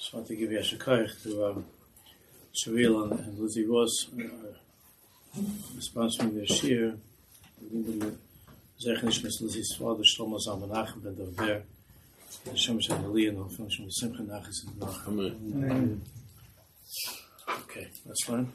Just want to give you a shakayach to Shavil and Lizzie Ross, sponsoring their shir. Zechnish Miss Lizzie's father, Shlomo Zalman Menachem ben Dover. Hashem Shem Aliyah, and Hashem Simcha Nachas and Menachem. Okay, that's fine.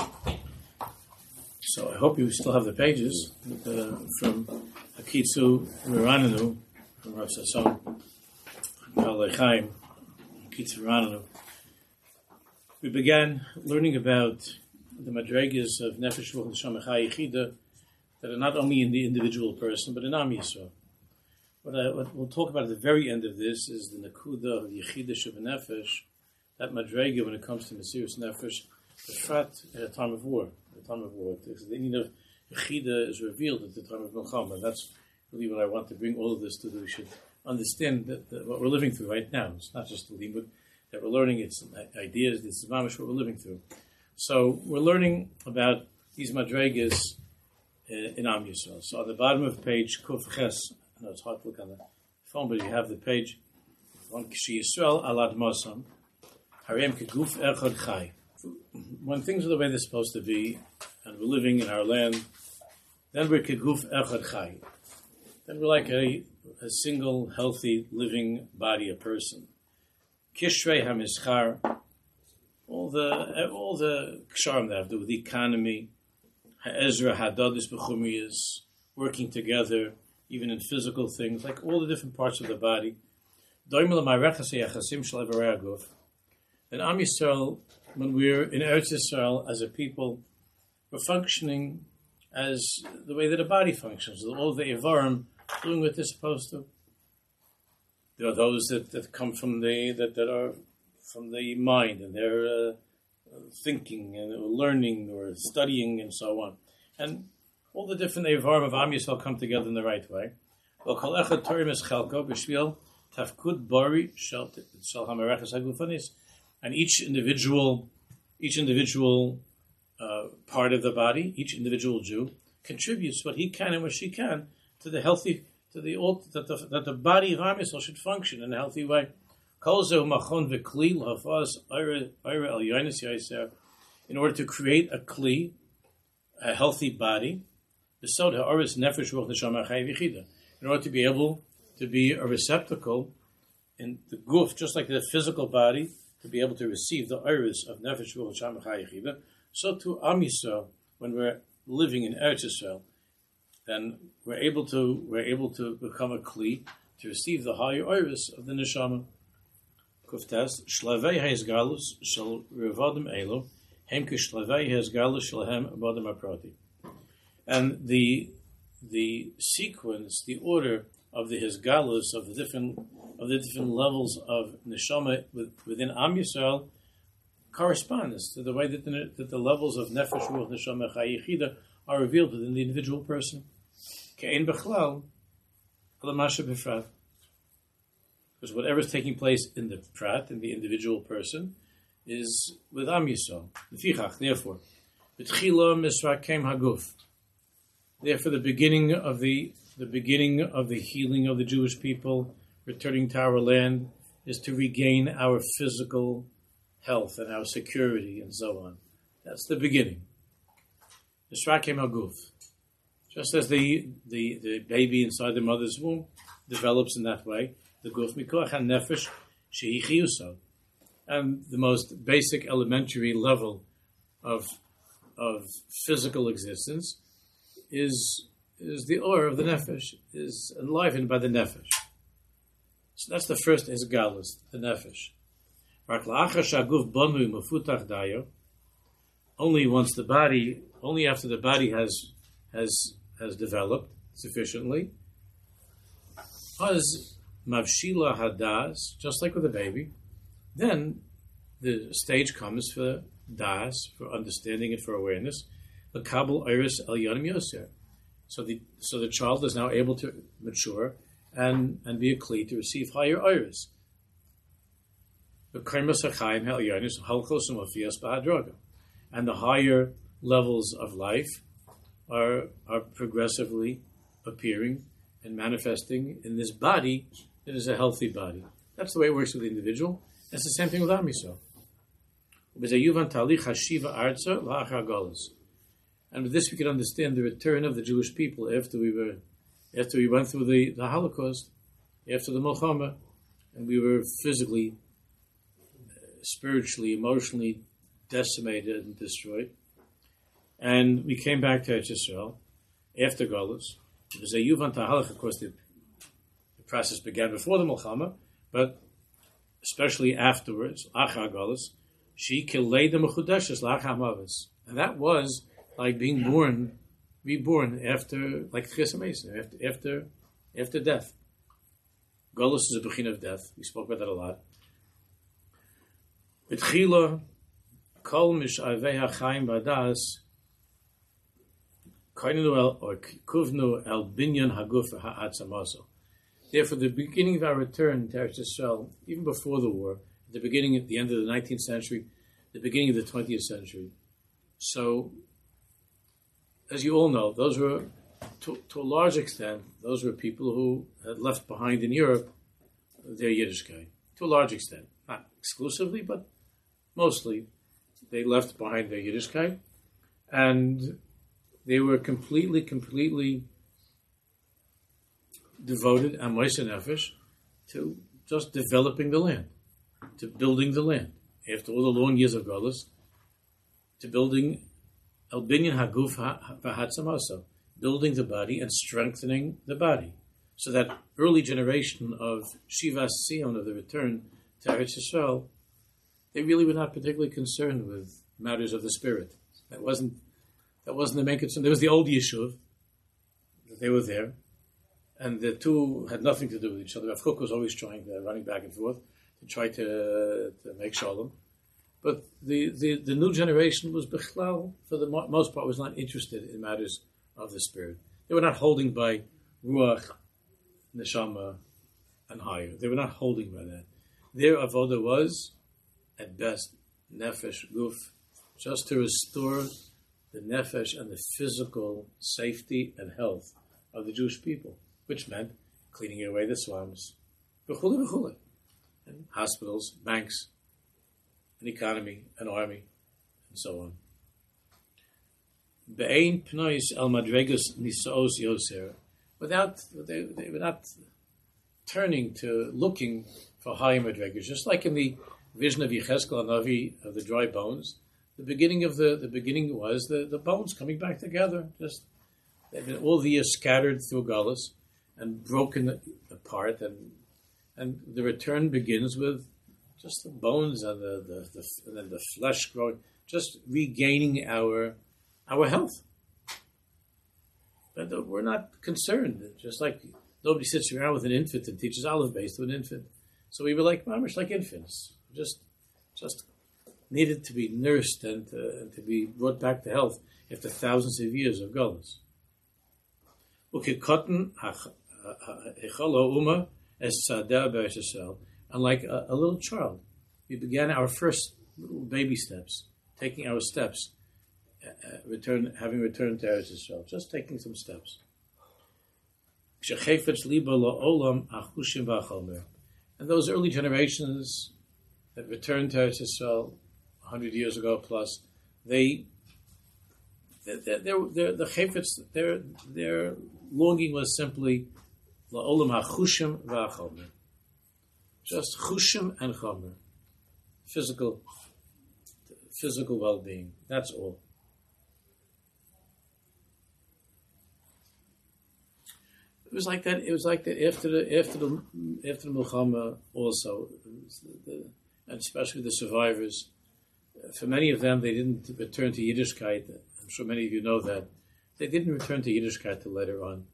So I hope you still have the pages from Akitzu Mirananu, from Rav Sasson, from Kal Chaim, Akitzu Mirananu. We began learning about the madregas of Nefesh Ruach Neshama Chai Yechida that are not only in the individual person, but in Am Yisrael. What we'll talk about at the very end of this is the Nakuda of Yechida Sheva Nefesh, that madrega when it comes to Mesiras Nefesh, the Frat at a time of war. The meaning of Yechida is revealed at the time of Milchama. That's really what I want to bring all of this to. We should understand that what we're living through right now. It's not just the limud that we're learning, it's ideas, this is mamish what we're living through. So we're learning about these madregas in Am Yisrael. So on the bottom of page Kuf Ches, I know it's hard to look on the phone, but you have the page. When Yisrael alad Mosam, Harem Keguf Echad Chai. When things are the way they're supposed to be, and we're living in our land, then we're Keguf Echad Chai. Then we're like a single, healthy, living body, a person. Kishrei HaMischar, all the ksharim that have to do with the economy, Ha'ezra, Hadadis, B'chumiyas, working together, even in physical things, like all the different parts of the body. Then Am Yisrael, when we're in Eretz Yisrael as a people, we're functioning as the way that a body functions. All the Evarim doing what they're supposed to. There are those that come from that are from the mind, and they're thinking and learning or studying and so on. And all the different Evarim of Am Yisrael come together in the right way. And each individual part of the body, each individual Jew, contributes what he can and what she can to the healthy, that the body of Am Yisrael should function in a healthy way. In order to create a kli, a healthy body, in order to be able to be a receptacle in the guf, just like the physical body, to be able to receive the iris of Nefesh Ruach Neshama Chai Yechida, so to Am Yisrael, when we're living in Eretz Yisrael, then we're able to become a kli to receive the higher iris of the neshama. Kuftas shlavei haizgalus shel revadim elo hem kishlavei haizgalus shelahem abadim aprati. And the sequence, the order of the hizgalus of the different levels of neshama within Am Yisrael corresponds to the way that the levels of Nefesh Ruach Neshama Chai Yechida are revealed within the individual person. Ke'en bechlal alamasha b'frat. Because whatever is taking place in the prat, in the individual person, is with Am Yisrael. Therefore, b'tchila misrakem haguf. Therefore, the beginning of the healing of the Jewish people, returning to our land, is to regain our physical health and our security and so on. That's the beginning. Misrakem haguf. Just as the baby inside the mother's womb develops in that way, the guf mikoach and nefesh shehi chiyuso, and the most basic elementary level of physical existence is the or of the nefesh, is enlivened by the nefesh. So that's the first isgalus, the nefesh. Only after the body has developed sufficiently, as mavshila hadas, just like with a baby, then the stage comes for das, for understanding and for awareness, the kabul iris el yonim yoser. So the child is now able to mature and be a kli to receive higher iris. And the higher levels of life are progressively appearing and manifesting in this body that is a healthy body. That's the way it works with the individual, It's the same thing with Am Yisrael. And with this we can understand the return of the Jewish people after we went through the Holocaust, after the Milchama, and we were physically, spiritually, emotionally decimated and destroyed. And we came back to Eretz Yisrael after Golus. It was a Yuvan Tahalach, of course, the process began before the Milchama, but especially afterwards, Achar Golus, She Kileida Mechudeshes Lachar Mavis. And that was like being reborn after, like Tchias HaMesim, after death. Golus is a bechin of death. We spoke about that a lot. B'tchila, kol mish'avei ha'chaim b'adas, koinenu el, or kuvnu el binyan haguf ha'atzamaso. Therefore, the beginning of our return to Eretz Yisrael, even before the war, at the end of the 19th century, the beginning of the 20th century. So, as you all know, those were, to a large extent, those were people who had left behind in Europe their Yiddishkeit. To a large extent. Not exclusively, but mostly. They left behind their Yiddishkeit. And they were completely devoted, Amos Nefesh, to just developing the land, to building the land. After all the long years of Golus, to building El Binyan Haguf V'Hatzamasa, building the body and strengthening the body. So that early generation of Shivas Sion, of the return to Eretz Yisrael, they really were not particularly concerned with matters of the spirit. That wasn't the main concern. There was the old Yishuv, that they were there, and the two had nothing to do with each other. Rav Kook was always running back and forth to try to make shalom. But the new generation was Bechlal, for the most part, was not interested in matters of the spirit. They were not holding by Ruach, Neshama, and higher. They were not holding by that. Their avodah was, at best, Nefesh, Guf, just to restore the Nefesh and the physical safety and health of the Jewish people, which meant cleaning away the slums, and hospitals, banks, an economy, an army, and so on. Be'ein pnois el madregus nisaos yoser. They were not turning to looking for higher madregus. Just like in the vision of Yechezkel Hanavi of the dry bones, the beginning was the bones coming back together. Just they've been all the years scattered through Galus and broken apart, and the return begins with just the bones and then the flesh growing, just regaining our health. But we're not concerned. Just like nobody sits around with an infant and teaches Aleph Beis to an infant. So we were like mamish, like infants. Just needed to be nursed and to be brought back to health after thousands of years of Galus. And like a little child, we began our first little baby steps, taking our steps, having returned to Eretz Yisrael, just taking some steps. And those early generations that returned to Eretz Yisrael 100 years ago plus, their longing was simply la'olam ha'chushim v'achomer. Just chushim and chomer. Physical well-being. That's all. It was like that after the Milchama also, and especially the survivors. For many of them, they didn't return to Yiddishkeit. I'm sure many of you know that. They didn't return to Yiddishkeit till later on.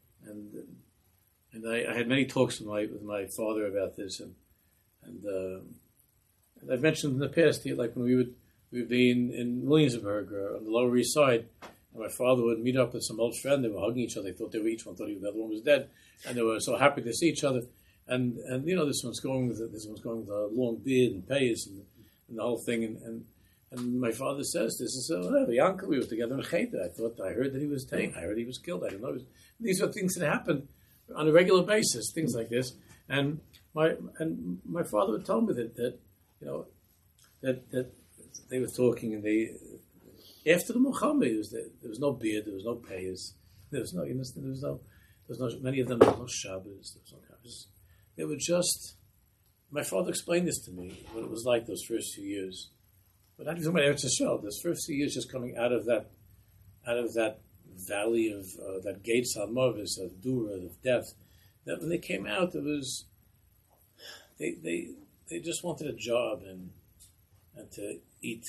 And I had many talks with my father about this, and I've mentioned in the past, like when we would be in Williamsburg or on the Lower East Side, and my father would meet up with some old friend. They were hugging each other. They thought each one thought the other one was dead, and they were so happy to see each other. And this one's going with a long beard and payas and the whole thing. And my father says, "This is the uncle. We were together in Cheder. I heard that he was taken. I heard he was killed. I don't know." These are things that happen on a regular basis, things like this. And my father would tell me that they were talking, and they after the Muhammad there was no beard, there was no payas, there was no many of them there was no Shabbos, there was no Shabbos. They were just. My father explained this to me, what it was like those first few years. But not even about Eretz Yisrael. Those first few years, just coming out of that valley of that gates Salmovis, of Dura, of death. That when they came out, it was they just wanted a job and to eat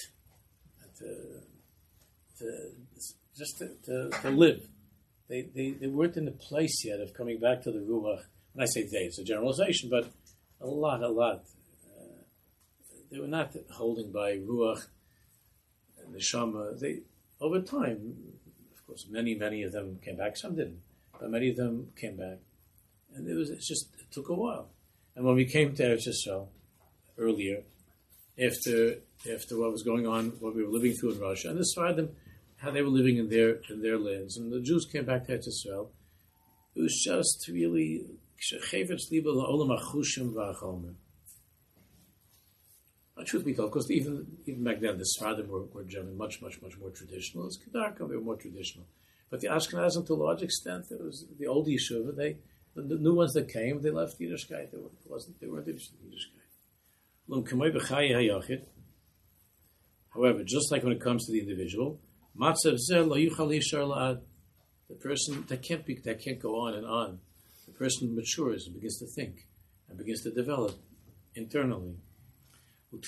and to live. They weren't in the place yet of coming back to the Ruach. When I say they, it's a generalization, but a lot. They were not holding by Ruach and Neshama. They, over time, of course, many of them came back. Some didn't, but many of them came back. And it took a while. And when we came to Eretz Yisrael earlier, after what was going on, what we were living through in Russia, and the Sfardim, how they were living in their lands, and the Jews came back to Eretz Yisrael, it was just really truth be told, because even back then, the Sfardim were generally much more traditional. As Kedarka, they were more traditional. But the Ashkenazim, to a large extent, there was the old yeshiva. The new ones that came, they left Yiddishkeit. They weren't interested in Yiddishkeit. However, just like when it comes to the individual, the person that can't go on and on. The person matures and begins to think and begins to develop internally. And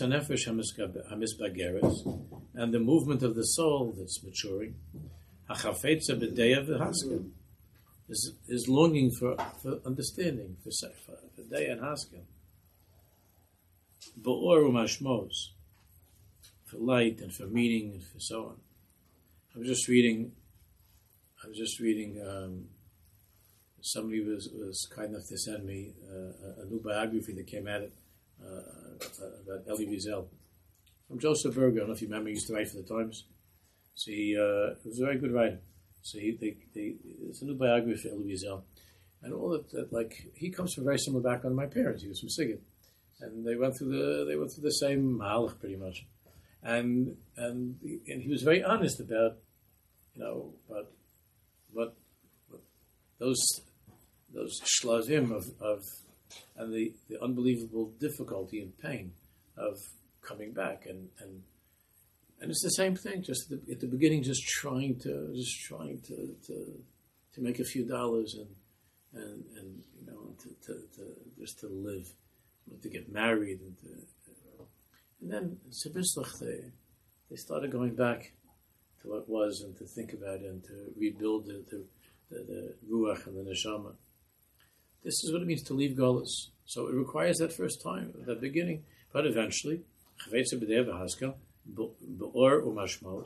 the movement of the soul that's maturing is longing for understanding, for Deya and Haskel. For light and for meaning and for so on. I was just reading somebody was kind enough to send me a new biography that came out about Elie Wiesel from Joseph Berger. I don't know if you remember, he used to write for the Times. So he was a very good writer. So it's a new biography of Elie Wiesel, and all that like he comes from a very similar background to my parents. He was from Sighet, and they went through the same mahalach pretty much, and he was very honest about what those shlavim of and the unbelievable difficulty and pain of coming back, and it's the same thing. Just at the beginning, just trying to make a few dollars and to live, to get married, and then they started going back to what was and to think about it and to rebuild the ruach and the neshama. This is what it means to leave Golus. So it requires that first time, that beginning. But eventually, Chavetza b'dei v'haskel, be'or u'mashmos,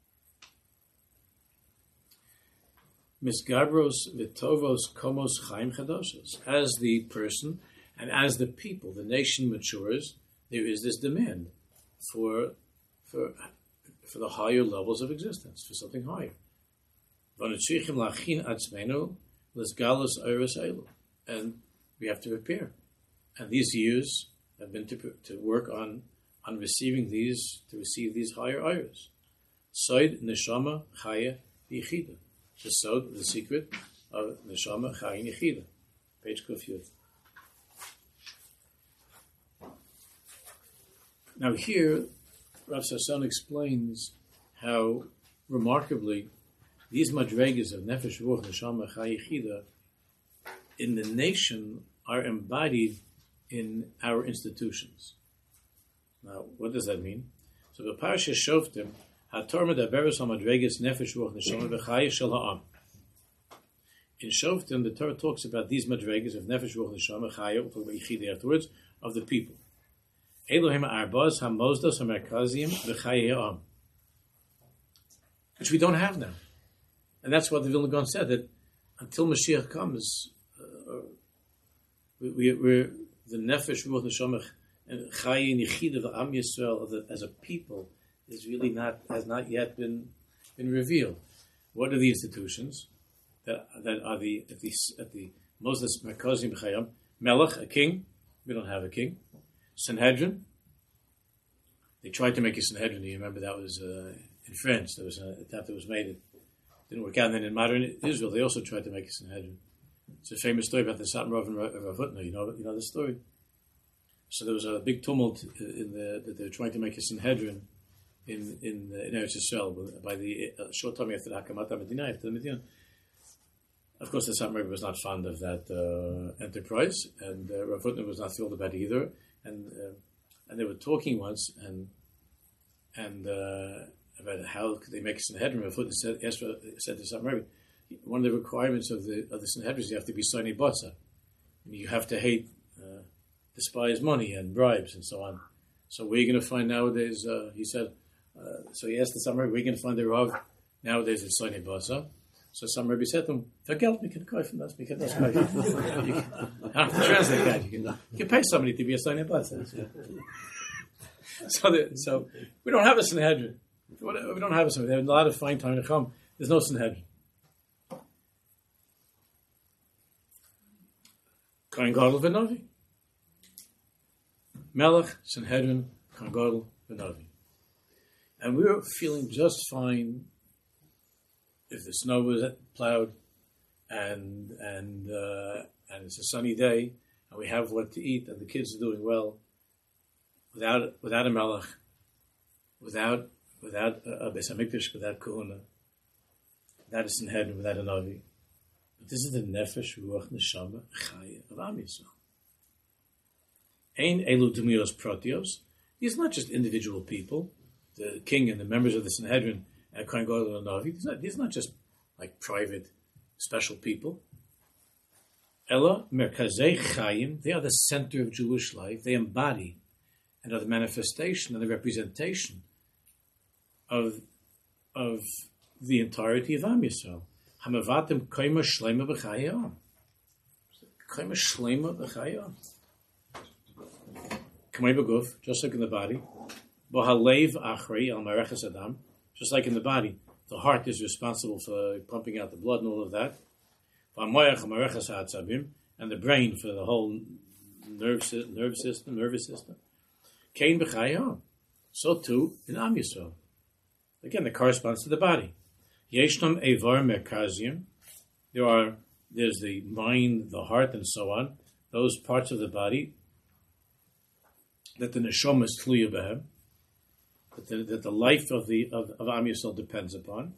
misgabros v'tovos komos chaim chadoshos. As the person and as the people, the nation matures, there is this demand for the higher levels of existence, for something higher. V'anotzrichim lachin atzmenu l'sgalos oros elu. And we have to prepare. And these years have been to work on receiving these, to receive these higher iras. Sod neshama chaya yichida. The sod, the secret of neshama chaya yichida. Page Kuf Yud. Now here, Rav Sasson explains how remarkably these madregas of nefesh ruach neshama chaya yichida in the nation are embodied in our institutions. Now, what does that mean? So the Parasha Shoftim, HaTorah medaberes hamadregas nefesh ruach neshama v'chaya shel ha'am. In Shoftim, the Torah talks about these madregas of nefesh ruach neshama chaya, we'll talk about yichida afterwards, of the people. Elohim arbaz hamozdos hamerkazim v'chaya ha'am, which we don't have now. And that's what the Vilna Gaon said, that until Mashiach comes, we're the nefesh ruach neshama and chayin yichida of Am Yisrael as a people is really has not yet been revealed. What are the institutions that are at the Moses Merkazim Chayam? Melech, a king. We don't have a king. Sanhedrin. They tried to make a Sanhedrin. You remember that was in France. There was an attempt that was made. It didn't work out. And then in modern Israel, they also tried to make a Sanhedrin. It's a famous story about the Satan Rav and Rav Hutner. You know the story. So there was a big tumult that they were trying to make a Sanhedrin in Eretz Yisrael by the short time after the Hakamat HaMedina, after the Medina. Of course, the Satan Rav was not fond of that enterprise, and Rav Hutner was not thrilled about it either. And they were talking once, and about how could they make a Sanhedrin. Rav Hutner said to Satan Rav, one of the requirements of the Sanhedrin is you have to be Sonei Batza. You have to hate, despise money and bribes and so on. So where are you going to find nowadays? He said. So he asked the Satan Rav, where are you going to find the Rav nowadays in Sonei Batza? So some Rebbe said to him, "For geld, we can buy from us. We can just buy." I have to translate that. You can pay somebody to be a Sonei Batza. So we don't have a Sanhedrin. We don't have a Sanhedrin. There are a lot of fine time to come. There's no Sanhedrin. Kohen Gadol v'Navi. Melech, Sanhedrin, Kohen Gadol v'Navi. And we were feeling just fine if the snow was plowed and it's a sunny day and we have what to eat and the kids are doing well without a Melech, without a Beis HaMikdash, without Kahuna, without a Sanhedrin, without a Navi. But this is the Nefesh, Ruach, Neshama, Chaya of Am Yisrael. Ein Elu Demios Protios. These are not just individual people, the king and the members of the Sanhedrin and Kohen Gadol and Navi. These are not just like private, special people. Ella Merkazei Chayim. They are the center of Jewish life. They embody and are the manifestation and the representation of the entirety of Am Yisrael. Hamavatim Koima Shlema B'Chayim. Koima Shlema B'Chayim. Kamei B'Guf, just like in the body. Bohalev Achrei Al Mareches Adam. Just like in the body, the heart is responsible for pumping out the blood and all of that. And the brain for the whole nervous system. Kain b'chayim. So too in Am Yisrael. Again, it corresponds to the body. Yeshnam evar merkazim. There's the mind, the heart, and so on. Those parts of the body that the neshama is tluya b'hem. That the life of Am Yisrael depends upon,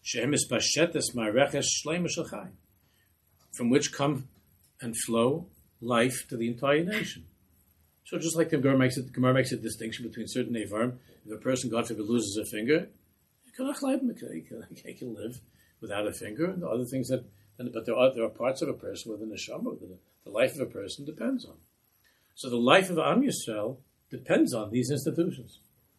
from which come and flow life to the entire nation. So just like the Gemara makes a distinction between certain Nevarim, if a person, God forbid, loses a finger, he can live without a finger, and the other things but there are parts of a person within the neshama that the life of a person depends on. So the life of Am Yisrael depends on these institutions.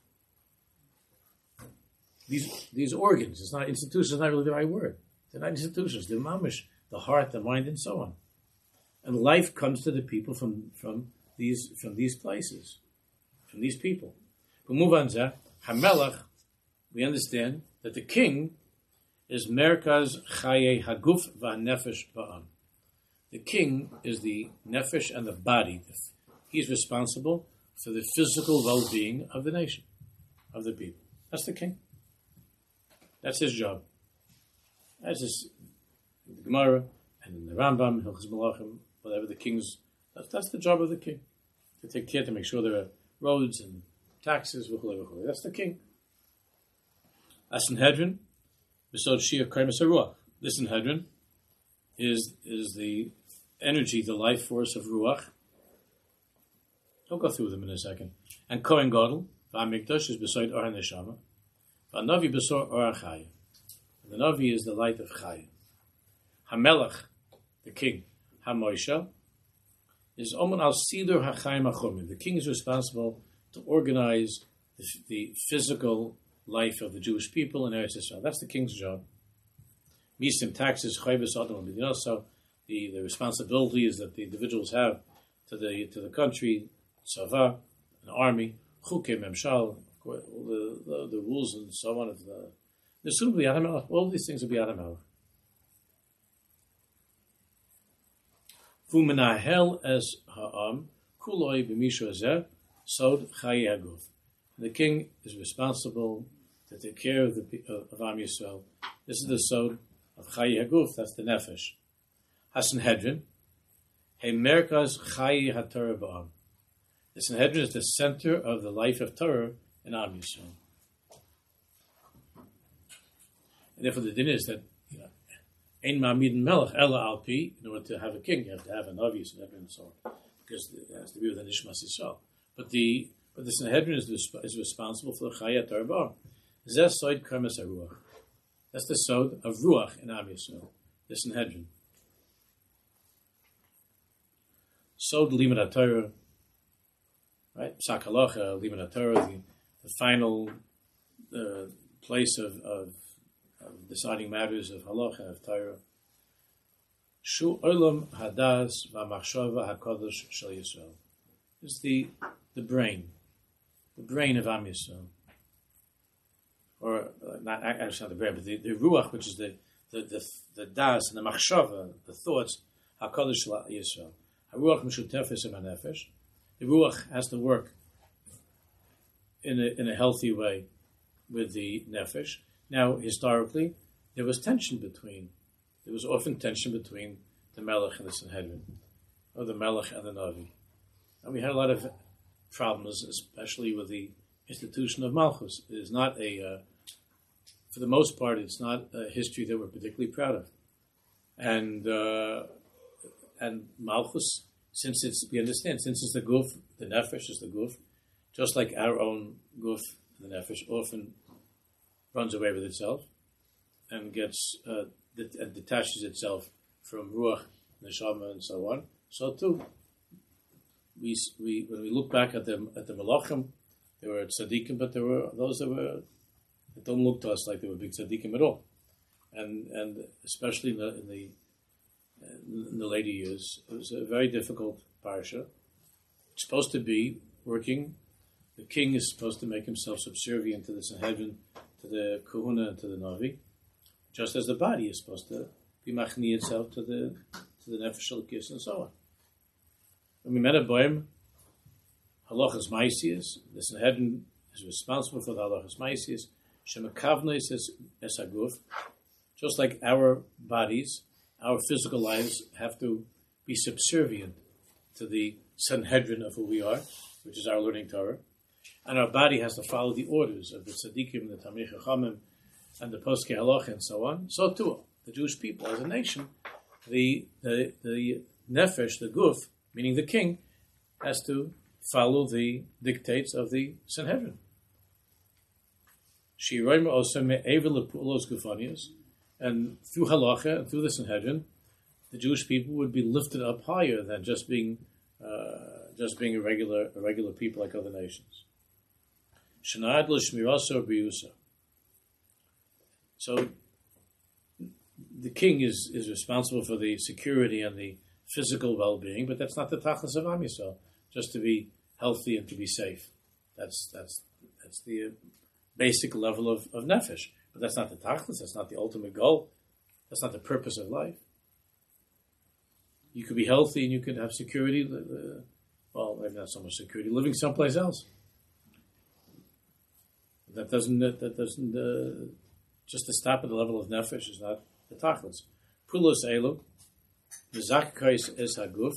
These organs, it's not institutions, not really the right word. They're not institutions, they're mamish, the heart, the mind, and so on. And life comes to the people from these places, from these people. B'muvan Hamelach, we understand that the king is Merkaz Chaye Haguf V'Nefesh Ba'am. The king is the nefesh and the body. He's responsible for the physical well-being of the nation, of the people. That's the king. That's his job. That's his in the Gemara and in the Rambam, Hilchos Malachim, whatever the king's. That's the job of the king, to take care to make sure there are roads and taxes. That's the king. As Sanhedrin, Besod Shia Kaimas Ruach. This Sanhedrin is the energy, the life force of Ruach. I'll go through them in a second. And Kohen Gadol, V'Amikdash is beside Or HaNeshama. V'Navi besor Or HaChaya. The Navi is the light of Chaya. HaMelech, the king, HaMoisha, is Omen al Sidur HaChayim HaChumim. The king is responsible to organize the physical life of the Jewish people in Eretz Yisrael. That's the king's job. Misim, taxes, chayvus, adam, so the responsibilities that the individuals have to the country, tzava, an army, chukim, memshal, all the rules and so on. There's soon be Adam Melech. All these things will be Adam Melech. V'menahel es ha'am kuloi b'mishu hazeh sod chayi haguf. The king is responsible to take care of Am Yisrael. This is the sod of chayi haguf. That's the nefesh. HaSanhedrin, he merkaz chayi haTorah ba'am. The Sanhedrin is the center of the life of Torah in Am Yisrael. And therefore, the din is that ein ma'amid melech ela alpi. In order to have a king, you have to have an Navi, Sanhedrin, and so on, because it has to be with the Nishmas Yisrael. But the Sanhedrin is responsible for the Chayat Torah ba'am. Zeh soid kermes haruach. That's the sod of ruach in Am Yisrael. The Sanhedrin. Sod limud Torah, right? Psak halacha, limud Torah, the final place of deciding matters of halacha, of Torah. Shu olam hadas v'machshava hakodesh shel Yisrael. It's the brain of Am Yisrael, or not actually not the brain, but the ruach, which is the das and the machshava, the thoughts hakodesh shel Yisrael. Haruach mishutefes im hanefesh. The ruach has to work in a healthy way with the nefesh. Now, historically, there was often tension between the Melech and the Sanhedrin, or the Melech and the Navi. And we had a lot of problems, especially with the institution of Malchus. It is not for the most part, it's not a history that we're particularly proud of. And Malchus, since it's the guf, the nefesh is the guf, just like our own guf, the nefesh, often runs away with itself and gets and detaches itself from ruach, neshama, and so on. So too, when we look back at the Malachim, there were tzaddikim, but there were those that don't look to us like they were big tzaddikim at all, and especially in the later years, it was a very difficult parsha. It's supposed to be working. The king is supposed to make himself subservient to the Sanhedrin, to the Kahuna, and to the Navi, just as the body is supposed to be machni itself to the Nefesh Elokis and so on. When we met at Boim, halachas ma'isius, the Sanhedrin is responsible for the halachas ma'isius. Shemakavnos es haguf, just like our bodies, our physical lives have to be subservient to the Sanhedrin of who we are, which is our learning Torah, and our body has to follow the orders of the tzaddikim, the Talmidei Chachamim, and the Poskei Halacha, and so on. So too, the Jewish people as a nation, the nefesh, the guf, meaning the king, has to follow the dictates of the Sanhedrin. Shiroim osem me'evel lepulos gufanios, and through halacha and through the Sanhedrin, the Jewish people would be lifted up higher than just being a regular people like other nations. Shenad l'shmirasa b'yusa. So the king is responsible for the security and the physical well-being, but that's not the tachlis of Am Yisrael. Just to be healthy and to be safe. That's the basic level of nefesh. But that's not the tachlis. That's not the ultimate goal. That's not the purpose of life. You could be healthy and you could have security. Well, maybe not so much security. Living someplace else. That doesn't just to stop at the level of nefesh is not the tachlis. Pulos elu, v'zakakais es haguf.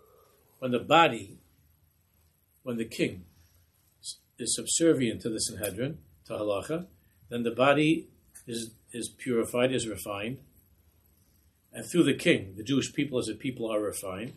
When the king is subservient to the Sanhedrin, to halacha, then the body is purified, is refined, and through the king, the Jewish people as a people are refined.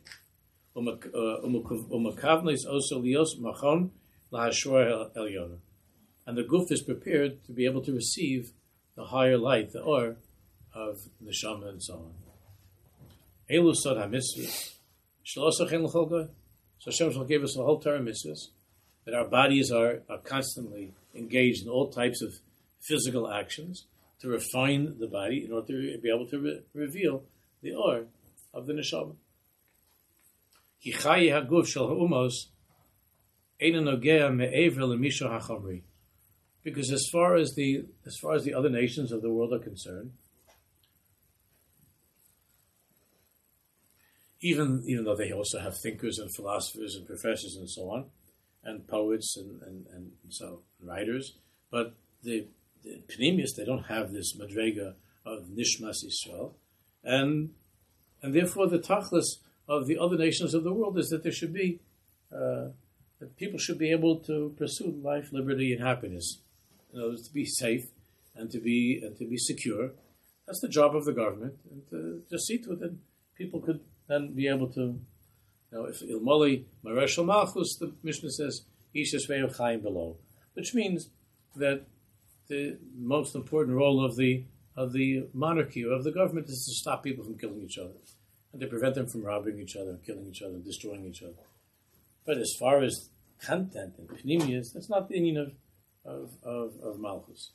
Umakavnes also lios machon lahashor elyona, and the guf is prepared to be able to receive the higher light, the or of neshama and so on. Elu sod hamitzvos shloso chen l'chol. So Hashem gave us a whole Torah mitzvahs that our bodies are constantly engaged in all types of physical actions to refine the body in order to be able to reveal the or of the neshama. Ki chayi haguf shel ha'umos eina nogea me'ever lemisho hachamri. Because as far as the other nations of the world are concerned, even though they also have thinkers and philosophers and professors and so on, and poets and so writers, but the Pneumius, they don't have this madrega of Nishmas Yisrael, and therefore the tachlis of the other nations of the world is that there should be that people should be able to pursue life, liberty, and happiness. In other words, to be safe and to be secure. That's the job of the government, and to just see to it that people could then be able to. If Ilmoli Mareshal Malchus, the Mishnah says, Ishes Ve'ev Chaim below, which means that the most important role of the monarchy or of the government is to stop people from killing each other and to prevent them from robbing each other, killing each other, destroying each other. But as far as content and pneumias, that's not the union of Malchus.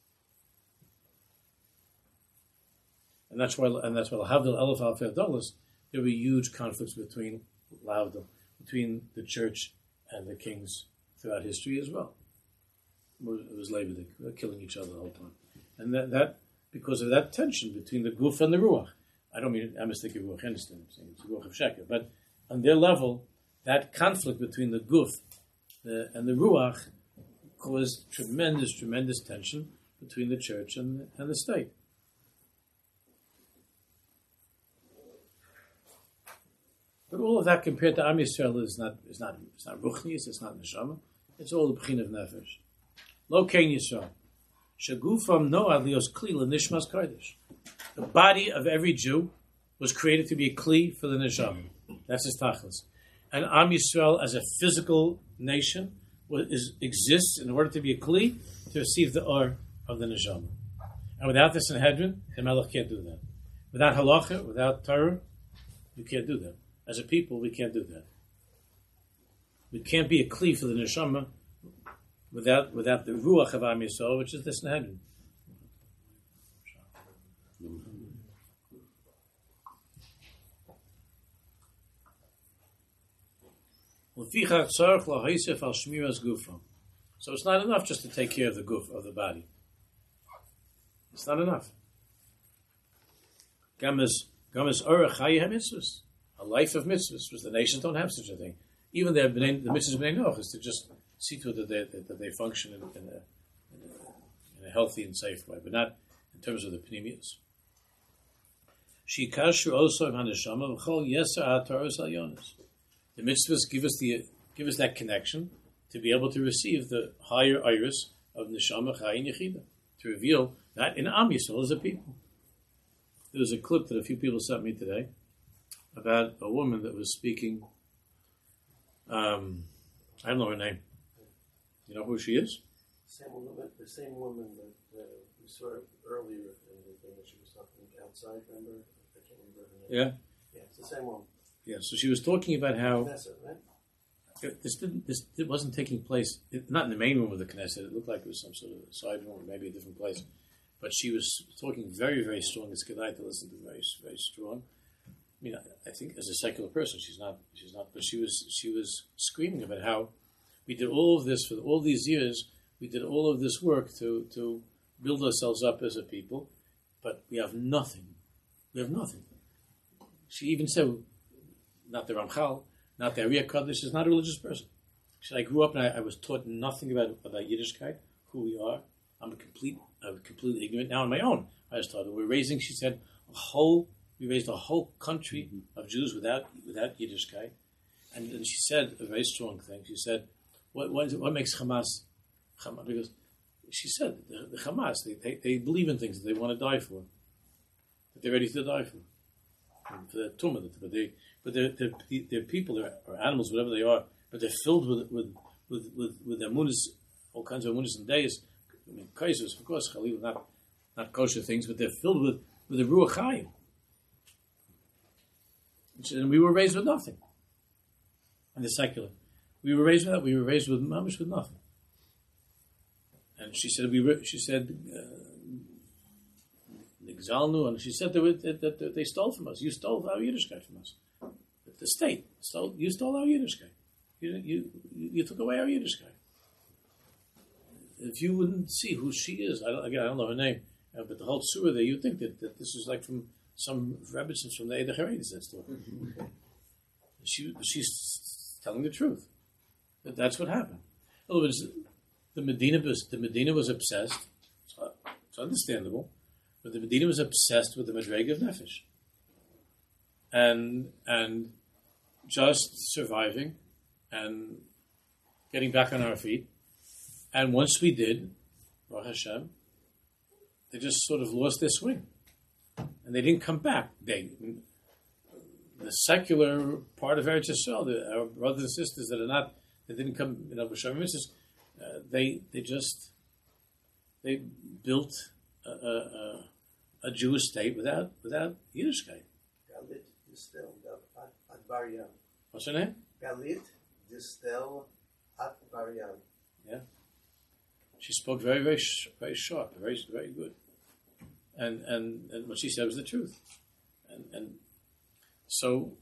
And that's why Havdil Elef Alfei Adolos, there were huge conflicts between the church and the kings throughout history as well. It was Levitic, killing each other the whole time. And that because of that tension between the Guf and the Ruach. I don't mean Amistik Ruach Enistin, I'm saying it's Ruach of Sheker, but on their level, that conflict between the Guf and the Ruach caused tremendous tension between the church and the state. But all of that compared to Am Yisrael is not ruchnius, it's not neshama. It's all the b'chin of nefesh. Lo kein Yisrael. Shagufam noad lios kli l'nishmas kodesh. The body of every Jew was created to be a kli for the neshama. That's his tachlis. And Am Yisrael, as a physical nation, exists in order to be a kli to receive the or of the neshama. And without the Sanhedrin, the Melech can't do that. Without halacha, without Torah, you can't do that. As a people, we can't do that. We can't be a kli for the neshama without the ruach of Am Yisrael, which is the Sanhedrin. So it's not enough just to take care of the guf, of the body. It's not enough. Gamas orach hayeh mitzvahs. A life of mitzvahs, because the nations don't have such a thing. Even the mitzvahs of Bnei Noach is to just see to it that they function in a healthy and safe way, but not in terms of the pneumias. Shikashu also haneshama v'chol yeser ha'taros alyonis. The mitzvahs give us that connection to be able to receive the higher iris of neshama chayin yechida, to reveal that in Am Yisrael as a people. There was a clip that a few people sent me today about a woman that was speaking. I don't know her name. You know who she is? The same woman that we saw earlier in the thing that she was talking outside. Remember? I can't remember her name. Yeah. Yeah, it's the same woman. Yeah. So she was talking about how Vanessa, right? This wasn't taking place. Not in the main room of the Knesset. It looked like it was some sort of side room, or maybe a different place. But she was talking very, very strong. It's Kedai to listen to, very, very strong. I mean, I think as a secular person, she's not. But she was screaming about how we did all of this for all these years. We did all of this work to build ourselves up as a people, but we have nothing. We have nothing. She even said, not the Ramchal, not the Ariya Kaddish, she's not a religious person. She said, I grew up and I was taught nothing about Yiddishkeit, who we are. I'm completely ignorant. Now on my own, I was taught that we're raising, she said, we raised a whole country of Jews without Yiddishkeit. And she said a very strong thing. She said, what makes Hamas? Because she said, the Hamas, they believe in things that they want to die for, that they're ready to die for the tumah. But they're people, or animals, whatever they are, but they're filled with emunas, all kinds of emunas and days. I mean, kaisers, of course, Khalil, not kosher things, but they're filled with the Ruach Chaim. And we were raised with nothing. And the secular, we were raised with that. We were raised with mamish with nothing. And she said, Nigzalnu, and she said that they stole from us. You stole our Yiddishkeit from us. The state stole. You stole our Yiddishkeit. You took away our Yiddishkeit. If you wouldn't see who she is, I don't know her name, but the whole surah there, you'd think that this is like from some Rebbetzins from the Eidah Haredis that's talking. She's telling the truth. That's what happened. In other words, the Medina was obsessed. It's understandable, but the Medina was obsessed with the Madrega of Nefesh, and just surviving and getting back on our feet. And once we did, Baruch Hashem, they just sort of lost their swing, and they didn't come back. The secular part of Eretz Yisrael, our brothers and sisters that didn't come, B'Shem Mitzvahs, they built a Jewish state without Yiddishkeit. Galit Distel Adbarian. What's her name? Galit Distel Adbarian. Yeah. She spoke very, very, very sharp, very, very good, and what she said was the truth, and so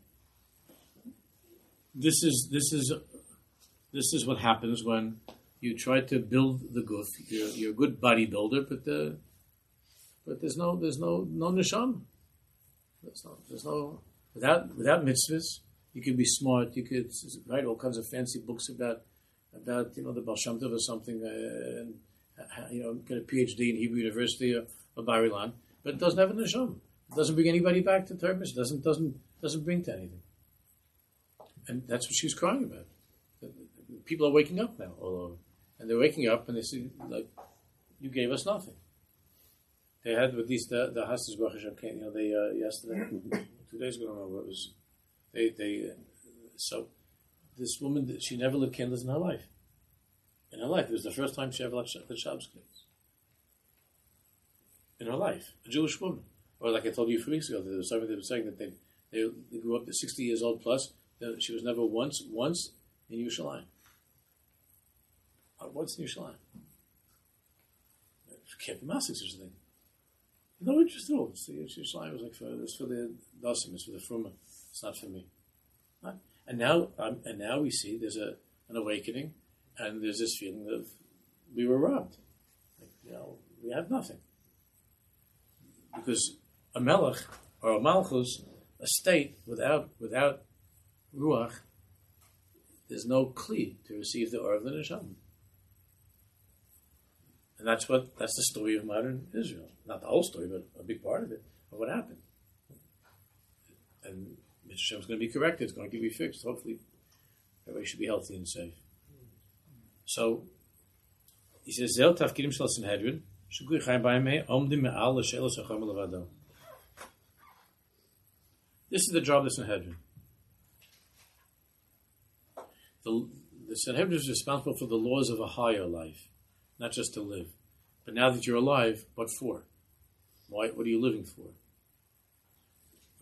this is what happens when you try to build the guf. You're a good bodybuilder, but there's no neshama. There's no without mitzvahs. You can be smart. You could write all kinds of fancy books about the Baal Shem Tov or something, and get a PhD in Hebrew University or Bar Ilan, but it doesn't have a neshama. It doesn't bring anybody back to Torah. It doesn't bring to anything. And that's what she was crying about. People are waking up now all over, and they're waking up and they see, like, you gave us nothing. They had with these the Hastas Baruch Hashem came, they yesterday, 2 days ago, I don't know what it was. So this woman, she never lit candles in her life. In her life, it was the first time she ever lit Shabbos candles. In her life, a Jewish woman, or like I told you a few weeks ago, there was something they were saying that they grew up to 60 years old plus. She was never once in Yerushalayim. Once in Yerushalayim. It can't be massive such a thing. No interest at all. Yerushalayim was it's for the Dasim, it's for the Fruma. It's not for me. Right? And now we see there's an awakening, and there's this feeling of we were robbed. We have nothing. Because a melech or a malchus, a state without ruach, there's no kli to receive the or of the neshama. And that's the story of modern Israel. Not the whole story, but a big part of it, of what happened. And Mr. Hashem is going to be corrected. It's going to be fixed. Hopefully, everybody should be healthy and safe. So, he says, Zel tafkidim shel Sanhedrin, shugui chayim b'ayimei, omdim me'al l'she'elos ha'chom levado. This is the job of the Sanhedrin. The Sanhedrin is responsible for the laws of a higher life, not just to live. But now that you're alive, what for? Why? What are you living for? So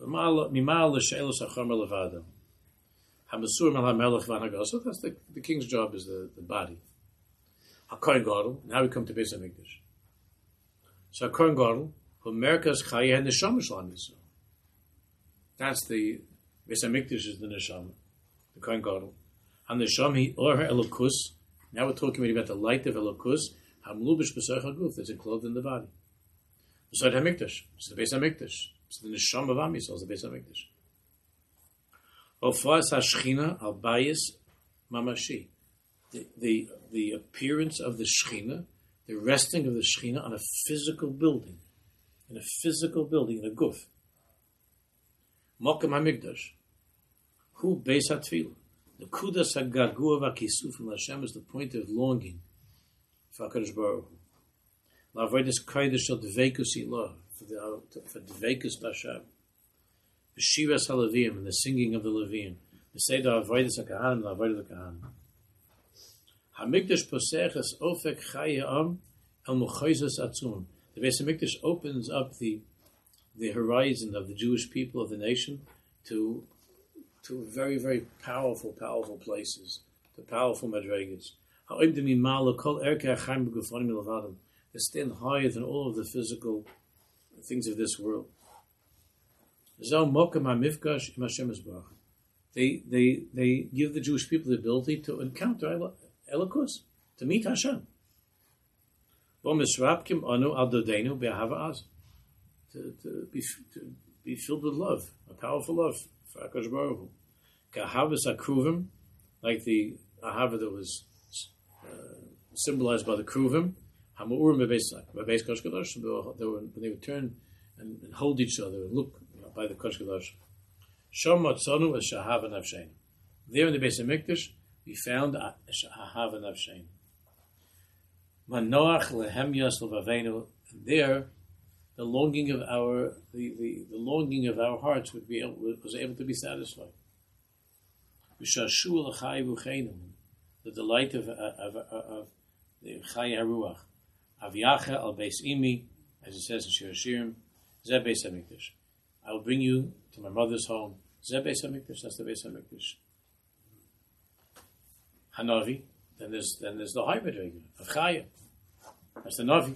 that's the king's job, is the body. HaKohen Gadol. Now we come to Beis HaMikdash. So HaKohen Gadol, America's Chayei Neshama Shalom Yisrael. That's the Beis HaMikdash is the Neshama, the Kohen Gadol. And Neshama or her Elokus. Now we're talking about the light of Elokus. Hamlubish b'Sarach HaGuf, that's enclosed in the body. Beside HaMikdash, it's the Beis HaMikdash. It's the Neshama of Am Yisrael, the Beis HaMikdash. Ofas HaShechina al Bayis Mamashi. The appearance of the Shechina, the resting of the Shechina on a physical building. In a guf. Mokem HaMikdash. Hu Beis HaTfilah. The Kudas HaGagua VaKisuf from Hashem is the point of longing for HaKadosh Baruch Hu. La'avodas Kodesh Shel Dveikus Ilah, for Dveikus B'Hashem. B'Shivas HaLeviim, and the singing of the Leviim. B'Seder Avodas HaKahanim, and the Avodas HaKahanim. HaMikdash Poseches Ofek Chaye Am El Mochayzos Atzum. The Beis HaMikdash opens up the horizon of the Jewish people of the nation to very, very powerful places, to powerful madrigas. They stand higher than all of the physical things of this world. They give the Jewish people the ability to encounter Elokus, to meet Hashem. To be filled with love, a powerful love for HaKadosh Baruch Hu. Ka'ahavas hakruvim, like the ahava that was symbolized by the kruvim. Hamurim bebeis Kodesh Kadosh. When they would turn and hold each other and look by the Kodesh Kadosh. Shom matzonu es shahava nafshein. There in the Beis Hamikdash, we found shahava nafshein. Manoach lehem yas levaveinu. There, the longing of our hearts was able to be satisfied. V'shashu l'chai v'cheinu, the delight of the chai haruach. Avyacha al beis imi, as it says in Shir Hashirim, zeh Beis Hamikdash. I will bring you to my mother's home. Zeh Beis Hamikdash. That's the Beis Hamikdash. Hanavi. Then there's the high madrega of chaya. That's the navi.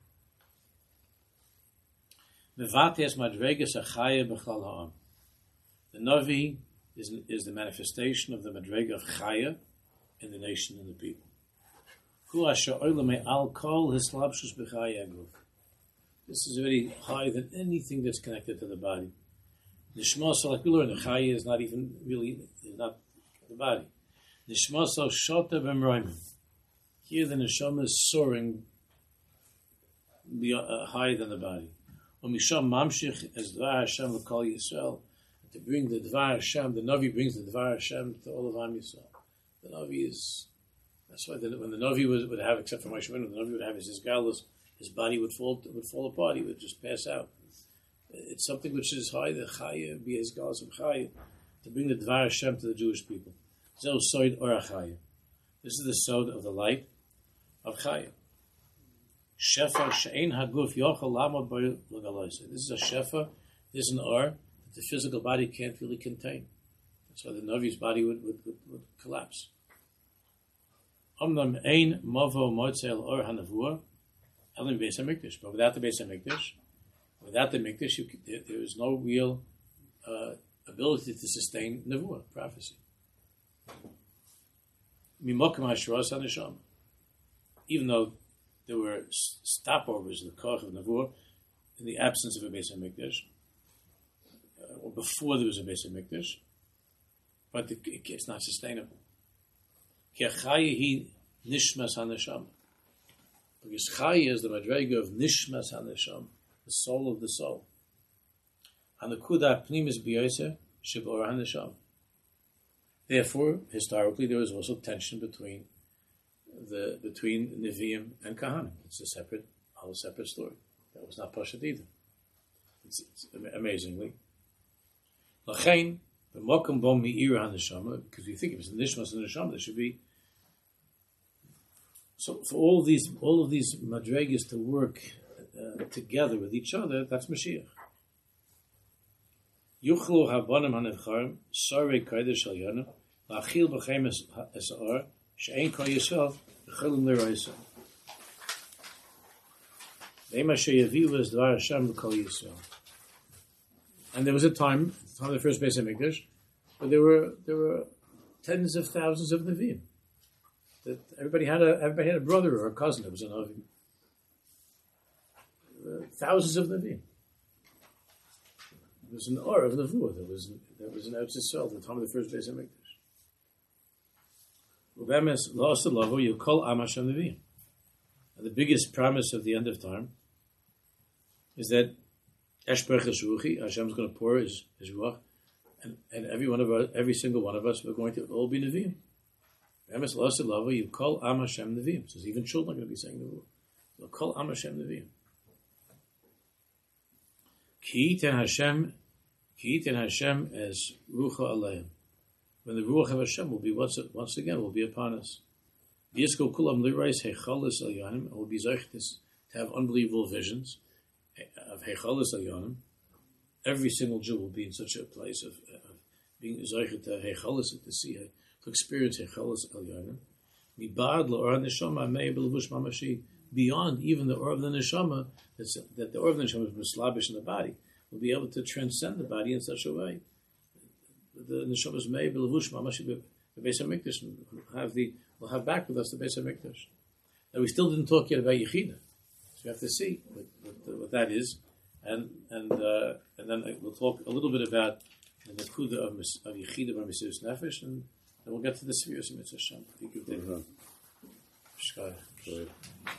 Mevates madregas achaya b'chal ha'am. The navi is the manifestation of the madrega of chaya in the nation and the people. Hu asher olamei al kol hislabshus b'chaya aguf. This is very higher than anything that's connected to the body. Nishma, so like we learned, the chaya is not even really not the body. Nishma so shota b'mroimim. Here the neshama is soaring higher than the body. Umisham mamshich as Dvar Hashem l'kol Yisrael. To bring the Dvar Hashem, the Navi brings the Dvar Hashem to all of Am Yisrael. The Navi is, that's why when the Navi would have, except for Moshe Rabbeinu, the Navi would have his galus, his body would fall apart, he would just pass out. It's something which is high, the Chaya, be his galus of Chaya, to bring the Dvar Hashem to the Jewish people. Zeh Sod Or HaChaya. This is the Sod of the light of Chaya. Shefa she'ein haguf yochel lamod bo l'galoisa. This is a shefa. This is an or that the physical body can't really contain. That's why the Navi's body would collapse. Omnam ein mavo motzel or hanavur elim Beis Hamikdash. But without the Beis Hamikdash, there is no real ability to sustain nevuah, prophecy. Mimokim hashros haneshama. Even though there were stopovers of the Koch of Nevuah in the absence of a Beis Hamikdash, or before there was a Beis Hamikdash, but it's not sustainable. Chayi nishmas haneshama, because Chayi is the madrega of nishmas haneshama, the soul of the soul. Hanakuda pnimis biyoser shebor haneshama. Therefore, historically, there was also tension between Nevi'im and Kahanim. It's a whole separate story. That was not Pashat either. It's amazingly. Lachain, the Mokum Bom Me'ir HaNeshama, because you think if it's the Nishmas and Neshama, there should be. So for all of these madregas to work together with each other, that's Mashiach. Yuchlu Habonim HaNevcharim, Sarei Kodesh Al Yonah, La'achil B'chem Esa'or, She'ein Kol Yisrael, V'chelim L'Roisa. Ve'ema She'yaviu Es Dvar Hashem L'Kol Yisrael. And there was a time of the first Beis Hamikdash, where there were tens of thousands of Nevi'im. That everybody had a brother or a cousin that was a Nevi. Thousands of Nevi'im. There was an Or of Nevuah that was in Eretz Yisrael at the time of the first Beis Hamikdash. And the biggest promise of the end of time is that Eshberch Ruchi, Hashem is going to pour his ruach, and every single one of us, we're going to all be Nevi'im. You call Am Hashem Nevi'im. So even children are going to be saying the ruach. So call Am Hashem Nevi'im. Ki Yiten Hashem as Rucha Aleim. When the Ruach of Hashem will be once again will be upon us. Yiskel Kulam Lirais Heichalis Elyonim will be zeichtis to have unbelievable visions of Heichalis Elyonim. Every single Jew will be in such a place of being zeichet to Heichalis, to experience Heichalis Elyonim. Mibad L'Or Neshama Mei B'Levush Mamashi, beyond even the Or of the Neshama, that the Or of the Neshama is mislabish in the body, will be able to transcend the body in such a way. The Neshamas Mei B'Levush Mamashi the Beis Hamikdash will have back with us the Beis Hamikdash. Now we still didn't talk yet about Yechida, so we have to see what that is, and then we'll talk a little bit about the Nakuda of Yechida by Mesiris Nefesh, and then we'll get to the Sefiras of Mitzvah Shem. Thank you, David.